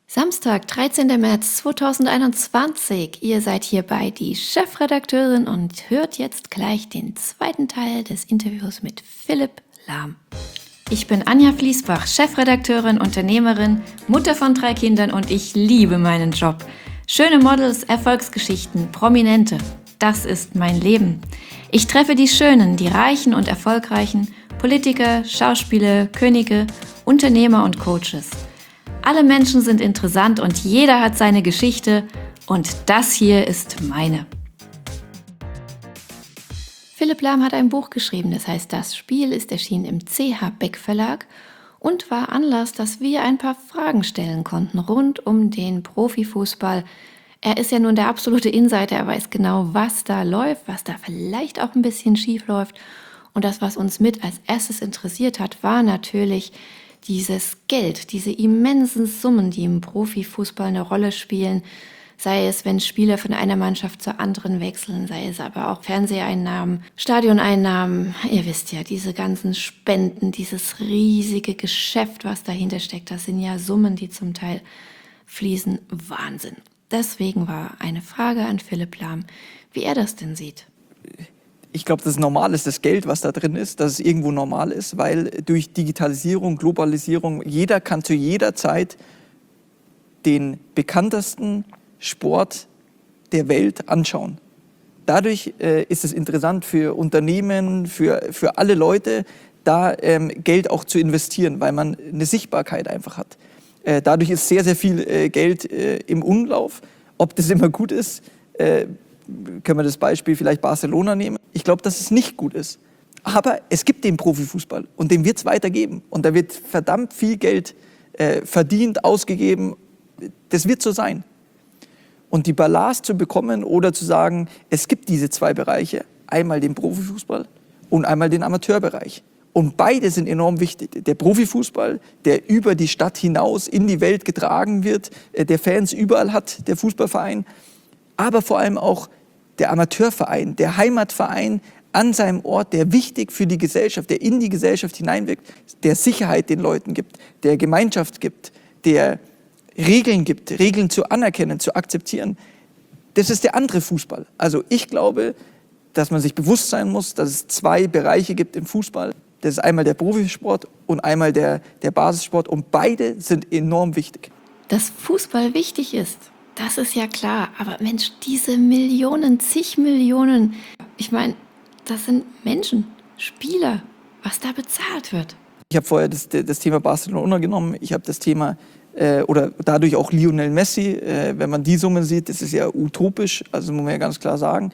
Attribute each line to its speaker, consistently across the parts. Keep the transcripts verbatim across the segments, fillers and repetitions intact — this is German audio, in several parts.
Speaker 1: Samstag, dreizehnter März zweitausendeinundzwanzig. Ihr seid hierbei die Chefredakteurin und hört jetzt gleich den zweiten Teil des Interviews mit Philipp Lahm. Ich bin Anja Fließbach, Chefredakteurin, Unternehmerin, Mutter von drei Kindern und ich liebe meinen Job. Schöne Models, Erfolgsgeschichten, Prominente. Das ist mein Leben. Ich treffe die Schönen, die Reichen und Erfolgreichen, Politiker, Schauspieler, Könige, Unternehmer und Coaches. Alle Menschen sind interessant und jeder hat seine Geschichte und das hier ist meine. Philipp Lahm hat ein Buch geschrieben, das heißt Das Spiel, ist erschienen im C H Beck Verlag und war Anlass, dass wir ein paar Fragen stellen konnten rund um den Profifußball. Er ist ja nun der absolute Insider, er weiß genau, was da läuft, was da vielleicht auch ein bisschen schief läuft. Und das, was uns mit als erstes interessiert hat, war natürlich dieses Geld, diese immensen Summen, die im Profifußball eine Rolle spielen, sei es, wenn Spieler von einer Mannschaft zur anderen wechseln, sei es aber auch Fernseheinnahmen, Stadioneinnahmen. Ihr wisst ja, diese ganzen Spenden, dieses riesige Geschäft, was dahinter steckt, das sind ja Summen, die zum Teil fließen. Wahnsinn. Deswegen war eine Frage an Philipp Lahm, wie er das denn sieht.
Speaker 2: Ich glaube, dass es normal ist, das Geld, was da drin ist, dass es irgendwo normal ist, weil durch Digitalisierung, Globalisierung, jeder kann zu jeder Zeit den bekanntesten Sport der Welt anschauen. Dadurch äh, ist es interessant für Unternehmen, für, für alle Leute, da ähm, Geld auch zu investieren, weil man eine Sichtbarkeit einfach hat. Äh, dadurch ist sehr, sehr viel äh, Geld äh, im Umlauf. Ob das immer gut ist, äh, können wir das Beispiel vielleicht Barcelona nehmen. Ich glaube, dass es nicht gut ist. Aber es gibt den Profifußball und den wird es weitergeben. Und da wird verdammt viel Geld äh, verdient, ausgegeben. Das wird so sein. Und die Balance zu bekommen oder zu sagen, es gibt diese zwei Bereiche, einmal den Profifußball und einmal den Amateurbereich. Und beide sind enorm wichtig. Der Profifußball, der über die Stadt hinaus in die Welt getragen wird, äh, der Fans überall hat, der Fußballverein, aber vor allem auch der Amateurverein, der Heimatverein an seinem Ort, der wichtig für die Gesellschaft, der in die Gesellschaft hineinwirkt, der Sicherheit den Leuten gibt, der Gemeinschaft gibt, der Regeln gibt, Regeln zu anerkennen, zu akzeptieren. Das ist der andere Fußball. Also ich glaube, dass man sich bewusst sein muss, dass es zwei Bereiche gibt im Fußball. Das ist einmal der Profisport und einmal der, der Basissport und beide sind enorm wichtig.
Speaker 1: Dass Fußball wichtig ist, das ist ja klar, aber Mensch, diese Millionen, zig Millionen, ich meine, das sind Menschen, Spieler, was da bezahlt wird.
Speaker 2: Ich habe vorher das, das Thema Barcelona genommen, ich habe das Thema, äh, oder dadurch auch Lionel Messi, äh, wenn man die Summen sieht, das ist ja utopisch, also muss man ja ganz klar sagen.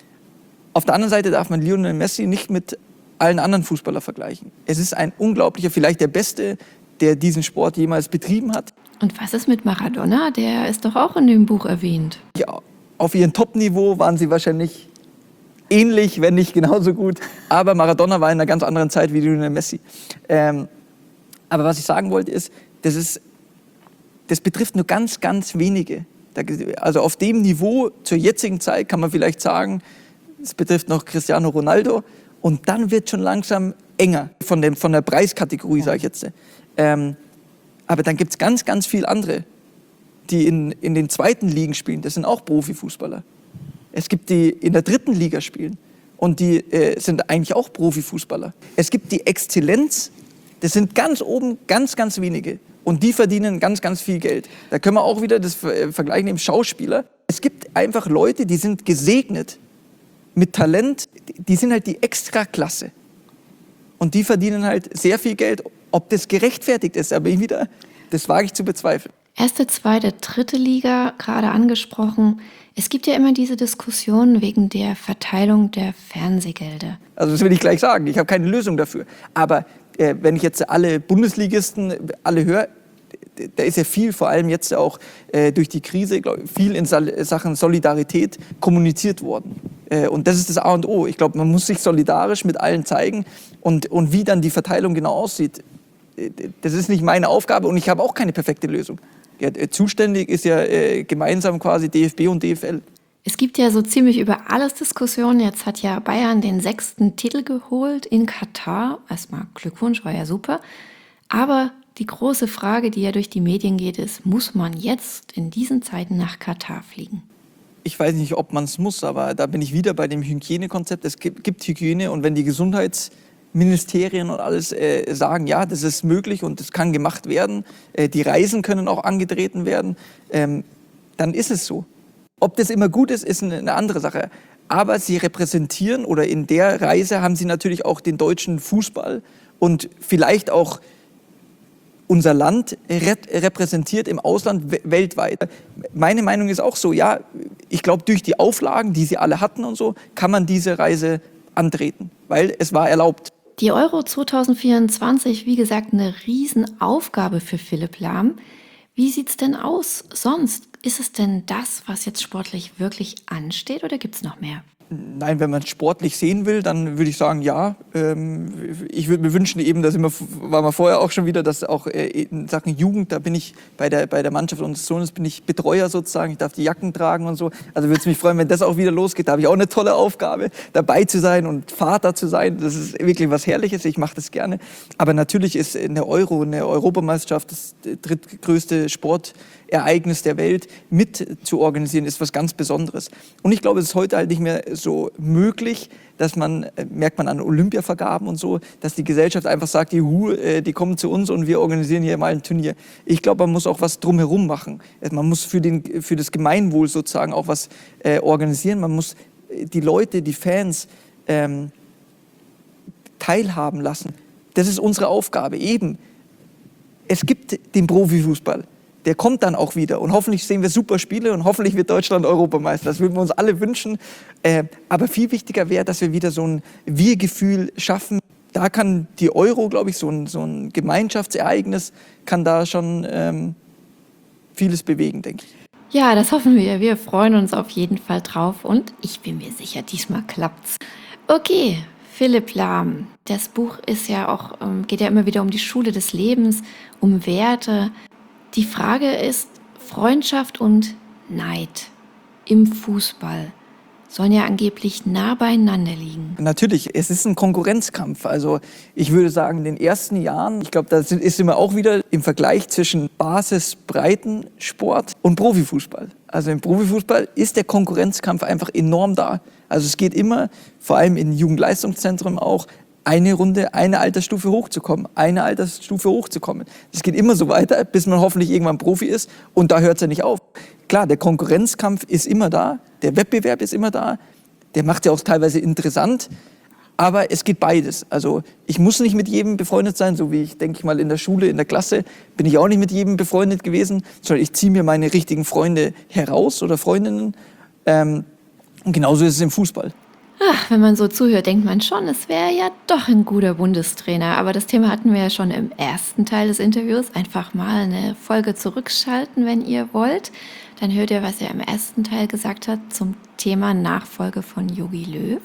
Speaker 2: Auf der anderen Seite darf man Lionel Messi nicht mit allen anderen Fußballern vergleichen. Es ist ein unglaublicher, vielleicht der Beste, der diesen Sport jemals betrieben hat.
Speaker 1: Und was ist mit Maradona? Der ist doch auch in dem Buch erwähnt.
Speaker 2: Ja, auf ihrem Top-Niveau waren sie wahrscheinlich ähnlich, wenn nicht genauso gut. Aber Maradona war in einer ganz anderen Zeit wie Lionel Messi. Ähm, aber was ich sagen wollte ist, das ist, das betrifft nur ganz, ganz wenige. Also auf dem Niveau zur jetzigen Zeit kann man vielleicht sagen, es betrifft noch Cristiano Ronaldo. Und dann wird schon langsam enger von, dem, von der Preiskategorie, sage ich jetzt. Ähm, aber dann gibt es ganz, ganz viele andere, die in, in den zweiten Ligen spielen. Das sind auch Profifußballer. Es gibt die in der dritten Liga spielen und die äh, sind eigentlich auch Profifußballer. Es gibt die Exzellenz, das sind ganz oben ganz, ganz wenige. Und die verdienen ganz, ganz viel Geld. Da können wir auch wieder das Vergleich nehmen, Schauspieler. Es gibt einfach Leute, die sind gesegnet mit Talent, die sind halt die Extraklasse. Und die verdienen halt sehr viel Geld. Ob das gerechtfertigt ist, aber wieder, das wage ich zu bezweifeln.
Speaker 1: Erste, zweite, dritte Liga, gerade angesprochen. Es gibt ja immer diese Diskussion wegen der Verteilung der Fernsehgelder.
Speaker 2: Also das will ich gleich sagen, ich habe keine Lösung dafür. Aber äh, wenn ich jetzt alle Bundesligisten alle höre, da ist ja viel, vor allem jetzt auch äh, durch die Krise, glaub, viel in Sachen Solidarität kommuniziert worden. Äh, und das ist das A und O. Ich glaube, man muss sich solidarisch mit allen zeigen. Und, und wie dann die Verteilung genau aussieht, das ist nicht meine Aufgabe und ich habe auch keine perfekte Lösung. Ja, zuständig ist ja äh, gemeinsam quasi D F B und D F L.
Speaker 1: Es gibt ja so ziemlich über alles Diskussionen. Jetzt hat ja Bayern den sechsten Titel geholt in Katar. Erstmal Glückwunsch, war ja super. Aber Die große Frage, die ja durch die Medien geht, ist, muss man jetzt in diesen Zeiten nach Katar fliegen?
Speaker 2: Ich weiß nicht, ob man es muss, aber da bin ich wieder bei dem Hygienekonzept. Es gibt, gibt Hygiene und wenn die Gesundheitsministerien und alles äh, sagen, ja, das ist möglich und das kann gemacht werden, äh, die Reisen können auch angetreten werden, ähm, dann ist es so. Ob das immer gut ist, ist eine, eine andere Sache. Aber sie repräsentieren oder in der Reise haben sie natürlich auch den deutschen Fußball und vielleicht auch unser Land repräsentiert im Ausland weltweit. Meine Meinung ist auch so, ja, ich glaube, durch die Auflagen, die sie alle hatten und so, kann man diese Reise antreten, weil es war erlaubt.
Speaker 1: Die Euro zwanzig vierundzwanzig, wie gesagt, eine Riesenaufgabe für Philipp Lahm. Wie sieht es denn aus sonst? Ist es denn das, was jetzt sportlich wirklich ansteht oder gibt es noch mehr?
Speaker 2: Nein, wenn man es sportlich sehen will, dann würde ich sagen, ja. Ähm, ich würde mir wünschen, eben, dass immer, war man vorher auch schon wieder, dass auch äh, in Sachen Jugend, da bin ich bei der, bei der Mannschaft unseres Sohnes, bin ich Betreuer sozusagen, ich darf die Jacken tragen und so. Also würde es mich freuen, wenn das auch wieder losgeht. Da habe ich auch eine tolle Aufgabe, dabei zu sein und Vater zu sein. Das ist wirklich was Herrliches, ich mache das gerne. Aber natürlich ist eine Euro, eine Europameisterschaft das drittgrößte Sportereignis der Welt mit zu organisieren, ist was ganz Besonderes. Und ich glaube, es ist heute halt nicht mehr so möglich, dass man, merkt man an Olympiavergaben und so, dass die Gesellschaft einfach sagt, juhu, die kommen zu uns und wir organisieren hier mal ein Turnier. Ich glaube, man muss auch was drumherum machen. Man muss für, den, für das Gemeinwohl sozusagen auch was äh, organisieren. Man muss die Leute, die Fans ähm, teilhaben lassen. Das ist unsere Aufgabe. Eben, es gibt den Profifußball. Der kommt dann auch wieder und hoffentlich sehen wir super Spiele und hoffentlich wird Deutschland Europameister. Das würden wir uns alle wünschen. Äh, aber viel wichtiger wäre, dass wir wieder so ein Wir-Gefühl schaffen. Da kann die Euro, glaube ich, so ein, so ein Gemeinschaftsereignis, kann da schon ähm, vieles bewegen, denke ich.
Speaker 1: Ja, das hoffen wir. Wir freuen uns auf jeden Fall drauf und ich bin mir sicher, diesmal klappt's. Okay, Philipp Lahm. Das Buch ist ja auch, ähm, geht ja immer wieder um die Schule des Lebens, um Werte. Die Frage ist, Freundschaft und Neid im Fußball sollen ja angeblich nah beieinander liegen.
Speaker 2: Natürlich, es ist ein Konkurrenzkampf. Also ich würde sagen, in den ersten Jahren, ich glaube, da ist immer auch wieder im Vergleich zwischen Basis-Breitensport und Profifußball. Also im Profifußball ist der Konkurrenzkampf einfach enorm da. Also es geht immer, vor allem in Jugendleistungszentren auch, eine Runde, eine Altersstufe hochzukommen, eine Altersstufe hochzukommen. Es geht immer so weiter, bis man hoffentlich irgendwann Profi ist und da hört es ja nicht auf. Klar, der Konkurrenzkampf ist immer da, der Wettbewerb ist immer da, der macht ja auch teilweise interessant, aber es geht beides. Also ich muss nicht mit jedem befreundet sein, so wie ich, denke ich mal, in der Schule, in der Klasse bin ich auch nicht mit jedem befreundet gewesen, sondern ich ziehe mir meine richtigen Freunde heraus oder Freundinnen. Ähm, und genauso ist es im Fußball.
Speaker 1: Ach, wenn man so zuhört, denkt man schon, es wäre ja doch ein guter Bundestrainer. Aber das Thema hatten wir ja schon im ersten Teil des Interviews. Einfach mal eine Folge zurückschalten, wenn ihr wollt. Dann hört ihr, was er im ersten Teil gesagt hat zum Thema Nachfolge von Jogi Löw.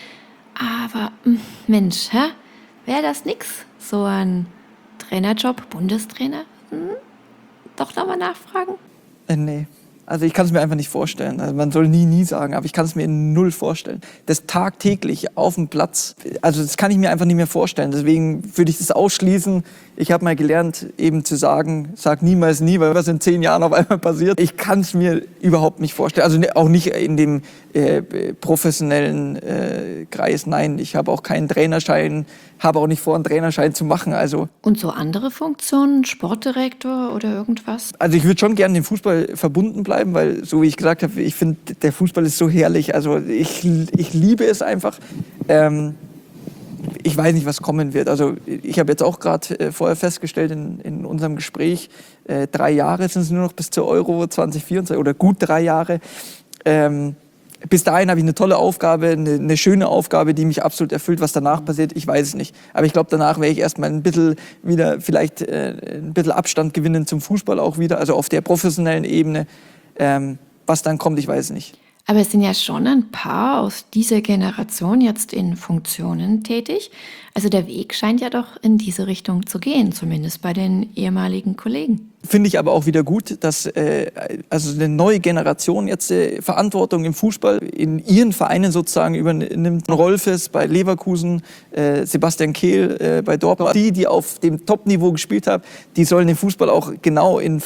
Speaker 1: Aber Mensch, wäre das nix? So ein Trainerjob, Bundestrainer? Hm? Doch nochmal nachfragen?
Speaker 2: Äh, nee. Also ich kann es mir einfach nicht vorstellen. Also man soll nie, nie sagen, aber ich kann es mir null vorstellen. Das tagtäglich auf dem Platz, also das kann ich mir einfach nicht mehr vorstellen. Deswegen würde ich das ausschließen. Ich habe mal gelernt, eben zu sagen, sag niemals nie, weil was in zehn Jahren auf einmal passiert. Ich kann es mir überhaupt nicht vorstellen. Also auch nicht in dem äh, professionellen äh, Kreis. Nein, ich habe auch keinen Trainerschein, habe auch nicht vor, einen Trainerschein zu machen. Also
Speaker 1: Und so andere Funktionen, Sportdirektor oder irgendwas?
Speaker 2: Also ich würde schon gerne dem Fußball verbunden bleiben, weil, so wie ich gesagt habe, ich finde, der Fußball ist so herrlich. Also ich, ich liebe es einfach. Ähm, ich weiß nicht, was kommen wird. Also ich habe jetzt auch gerade äh, vorher festgestellt in, in unserem Gespräch, äh, drei Jahre sind es nur noch bis zur Euro zwanzig vierundzwanzig oder gut drei Jahre. Ähm, Bis dahin habe ich eine tolle Aufgabe, eine, eine schöne Aufgabe, die mich absolut erfüllt. Was danach passiert, ich weiß es nicht. Aber ich glaube, danach werde ich erstmal ein bisschen wieder, vielleicht äh, ein bisschen Abstand gewinnen zum Fußball auch wieder, also auf der professionellen Ebene. Ähm, was dann kommt, ich weiß es nicht.
Speaker 1: Aber es sind ja schon ein paar aus dieser Generation jetzt in Funktionen tätig. Also der Weg scheint ja doch in diese Richtung zu gehen, zumindest bei den ehemaligen Kollegen.
Speaker 2: Finde ich aber auch wieder gut, dass äh, also eine neue Generation jetzt äh, Verantwortung im Fußball in ihren Vereinen sozusagen übernimmt. Rolfes bei Leverkusen, äh, Sebastian Kehl äh, bei Dortmund. Die, die auf dem Top-Niveau gespielt haben, die sollen den Fußball auch genau in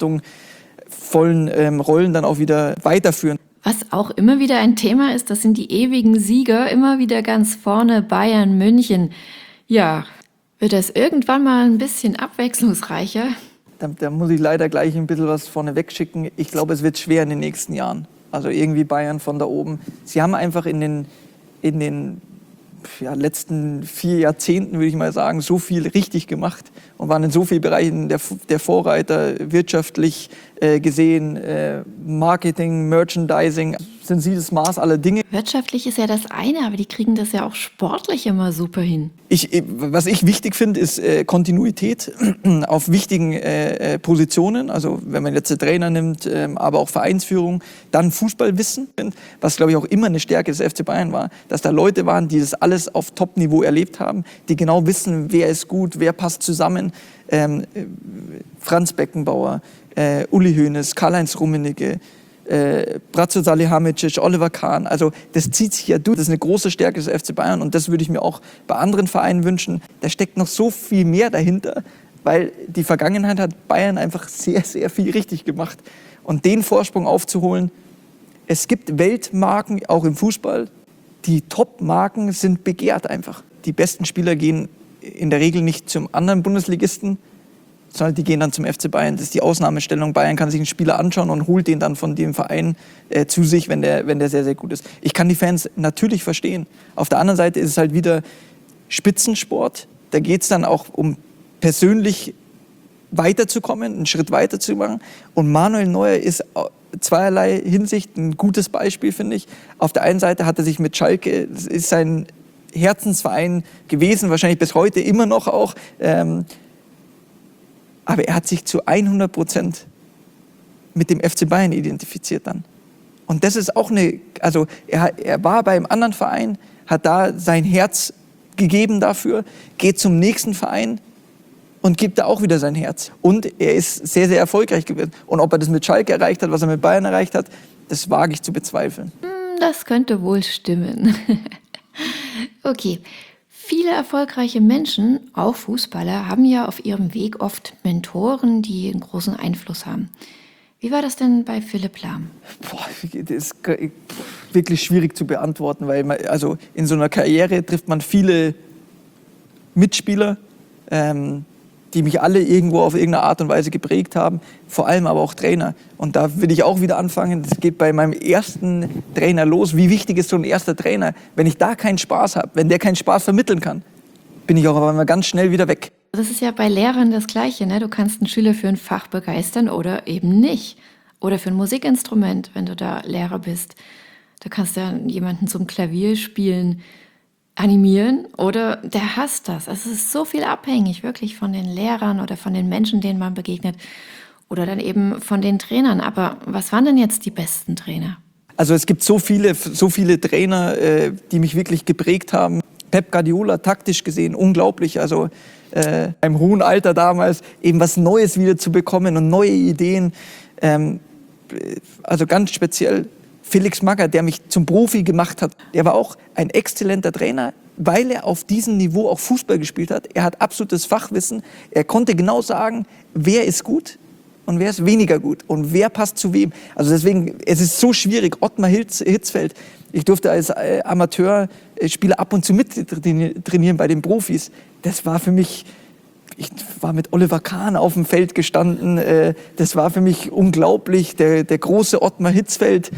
Speaker 2: verantwortungsvollen ähm, Rollen dann auch wieder weiterführen.
Speaker 1: Was auch immer wieder ein Thema ist, das sind die ewigen Sieger, immer wieder ganz vorne Bayern München. Ja, wird das irgendwann mal ein bisschen abwechslungsreicher?
Speaker 2: Da, da muss ich leider gleich ein bisschen was vorne wegschicken. Ich glaube, es wird schwer in den nächsten Jahren. Also irgendwie Bayern von da oben. Sie haben einfach in den, in den ja, letzten vier Jahrzehnten, würde ich mal sagen, so viel richtig gemacht und waren in so vielen Bereichen der, der Vorreiter, wirtschaftlich äh, gesehen, äh, Marketing, Merchandising, sind sie das Maß aller Dinge.
Speaker 1: Wirtschaftlich ist ja das eine, aber die kriegen das ja auch sportlich immer super hin.
Speaker 2: Ich, was ich wichtig finde, ist äh, Kontinuität auf wichtigen äh, Positionen. Also wenn man jetzt den Trainer nimmt, äh, aber auch Vereinsführung, dann Fußballwissen, was glaube ich auch immer eine Stärke des F C Bayern war, dass da Leute waren, die das alles auf Top-Niveau erlebt haben, die genau wissen, wer ist gut, wer passt zusammen. Ähm, Franz Beckenbauer, äh, Uli Hoeneß, Karl-Heinz Rummenigge, Äh, Bratzo Salihamidzic, Oliver Kahn, also das zieht sich ja durch. Das ist eine große Stärke des F C Bayern und das würde ich mir auch bei anderen Vereinen wünschen. Da steckt noch so viel mehr dahinter, weil die Vergangenheit hat Bayern einfach sehr, sehr viel richtig gemacht. Und den Vorsprung aufzuholen, es gibt Weltmarken, auch im Fußball, die Top-Marken sind begehrt einfach. Die besten Spieler gehen in der Regel nicht zum anderen Bundesligisten, sondern die gehen dann zum F C Bayern. Das ist die Ausnahmestellung. Bayern kann sich einen Spieler anschauen und holt den dann von dem Verein äh, zu sich, wenn der, wenn der sehr, sehr gut ist. Ich kann die Fans natürlich verstehen. Auf der anderen Seite ist es halt wieder Spitzensport. Da geht es dann auch um persönlich weiterzukommen, einen Schritt weiter zu machen. Und Manuel Neuer ist zweierlei Hinsicht ein gutes Beispiel, finde ich. Auf der einen Seite hat er sich mit Schalke, das ist sein Herzensverein gewesen, wahrscheinlich bis heute immer noch auch, ähm, aber er hat sich zu hundert Prozent mit dem F C Bayern identifiziert dann. Und das ist auch eine, also er, er war bei einem anderen Verein, hat da sein Herz gegeben dafür, geht zum nächsten Verein und gibt da auch wieder sein Herz. Und er ist sehr, sehr erfolgreich gewesen. Und ob er das mit Schalke erreicht hat, was er mit Bayern erreicht hat, das wage ich zu bezweifeln.
Speaker 1: Das könnte wohl stimmen. Okay. Viele erfolgreiche Menschen, auch Fußballer, haben ja auf ihrem Weg oft Mentoren, die einen großen Einfluss haben. Wie war das denn bei Philipp Lahm?
Speaker 2: Boah, das ist wirklich schwierig zu beantworten, weil man, also in so einer Karriere trifft man viele Mitspieler, ähm, die mich alle irgendwo auf irgendeine Art und Weise geprägt haben, vor allem aber auch Trainer. Und da will ich auch wieder anfangen, das geht bei meinem ersten Trainer los. Wie wichtig ist so ein erster Trainer? Wenn ich da keinen Spaß habe, wenn der keinen Spaß vermitteln kann, bin ich auch aber mal ganz schnell wieder weg.
Speaker 1: Das ist ja bei Lehrern das Gleiche, ne? Du kannst einen Schüler für ein Fach begeistern oder eben nicht. Oder für ein Musikinstrument, wenn du da Lehrer bist. Du kannst ja jemanden zum Klavierspielen animieren oder der hasst das. Also es ist so viel abhängig wirklich von den Lehrern oder von den Menschen, denen man begegnet oder dann eben von den Trainern. Aber was waren denn jetzt die besten Trainer?
Speaker 2: Also es gibt so viele, so viele Trainer, äh, die mich wirklich geprägt haben. Pep Guardiola, taktisch gesehen, unglaublich. Also äh, im hohen Alter damals eben was Neues wieder zu bekommen und neue Ideen. Ähm, also ganz speziell Felix Magath, der mich zum Profi gemacht hat, der war auch ein exzellenter Trainer, weil er auf diesem Niveau auch Fußball gespielt hat. Er hat absolutes Fachwissen. Er konnte genau sagen, wer ist gut und wer ist weniger gut und wer passt zu wem. Also deswegen, es ist so schwierig. Ottmar Hitzfeld, ich durfte als Amateurspieler ab und zu mit trainieren bei den Profis. Das war für mich... Ich war mit Oliver Kahn auf dem Feld gestanden. Das war für mich unglaublich. Der, der große Ottmar Hitzfeld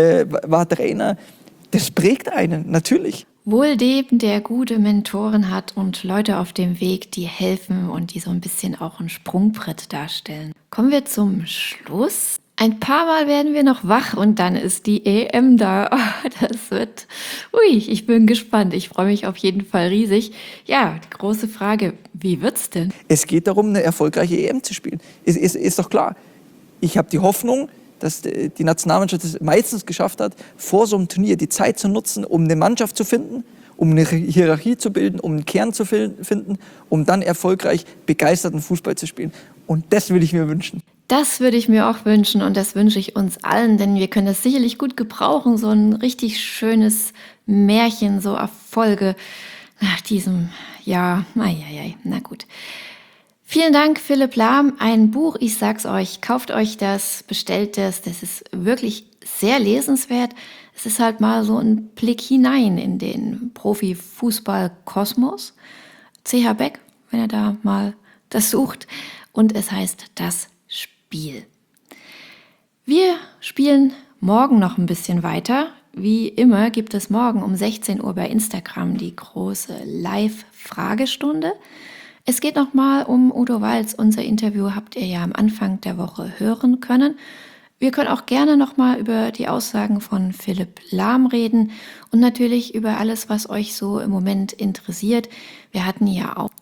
Speaker 2: war Trainer. Das prägt einen, natürlich.
Speaker 1: Wohl dem, der gute Mentoren hat und Leute auf dem Weg, die helfen und die so ein bisschen auch ein Sprungbrett darstellen. Kommen wir zum Schluss. Ein paar Mal werden wir noch wach und dann ist die E M da. Oh, das wird... Ui, ich bin gespannt. Ich freue mich auf jeden Fall riesig. Ja, die große Frage, wie wird's denn?
Speaker 2: Es geht darum, eine erfolgreiche E M zu spielen. Ist, ist, ist doch klar. Ich habe die Hoffnung, dass die Nationalmannschaft es meistens geschafft hat, vor so einem Turnier die Zeit zu nutzen, um eine Mannschaft zu finden, um eine Hierarchie zu bilden, um einen Kern zu finden, um dann erfolgreich begeisterten Fußball zu spielen. Und das würde ich mir wünschen.
Speaker 1: Das würde ich mir auch wünschen und das wünsche ich uns allen, denn wir können das sicherlich gut gebrauchen, so ein richtig schönes Märchen, so Erfolge nach diesem Jahr. Eieiei, na gut. Vielen Dank, Philipp Lahm. Ein Buch, ich sag's euch, kauft euch das, bestellt das. Das ist wirklich sehr lesenswert. Es ist halt mal so ein Blick hinein in den Profifußball-Kosmos. C H. Beck, wenn ihr da mal das sucht. Und es heißt Das Spiel. Wir spielen morgen noch ein bisschen weiter. Wie immer gibt es morgen um sechzehn Uhr bei Instagram die große Live-Fragestunde. Es geht nochmal um Udo Walz. Unser Interview habt ihr ja am Anfang der Woche hören können. Wir können auch gerne nochmal über die Aussagen von Philipp Lahm reden und natürlich über alles, was euch so im Moment interessiert. Wir hatten ja auch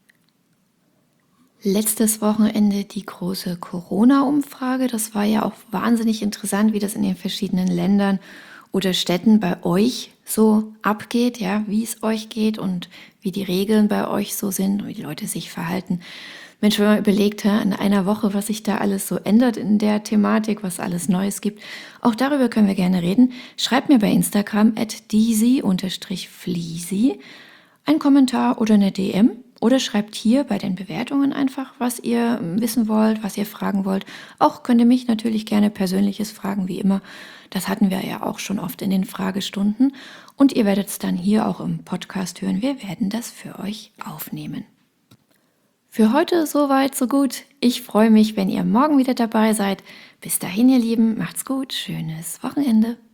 Speaker 1: letztes Wochenende die große Corona-Umfrage. Das war ja auch wahnsinnig interessant, wie das in den verschiedenen Ländern oder Städten bei euch so abgeht, ja, wie es euch geht und wie die Regeln bei euch so sind und wie die Leute sich verhalten. Mensch, wenn man überlegt, in einer Woche, was sich da alles so ändert in der Thematik, was alles Neues gibt, auch darüber können wir gerne reden. Schreibt mir bei Instagram at disi fliesi einen Kommentar oder eine D M. Oder schreibt hier bei den Bewertungen einfach, was ihr wissen wollt, was ihr fragen wollt. Auch könnt ihr mich natürlich gerne Persönliches fragen, wie immer. Das hatten wir ja auch schon oft in den Fragestunden. Und ihr werdet es dann hier auch im Podcast hören. Wir werden das für euch aufnehmen. Für heute soweit, so gut. Ich freue mich, wenn ihr morgen wieder dabei seid. Bis dahin, ihr Lieben, macht's gut, schönes Wochenende.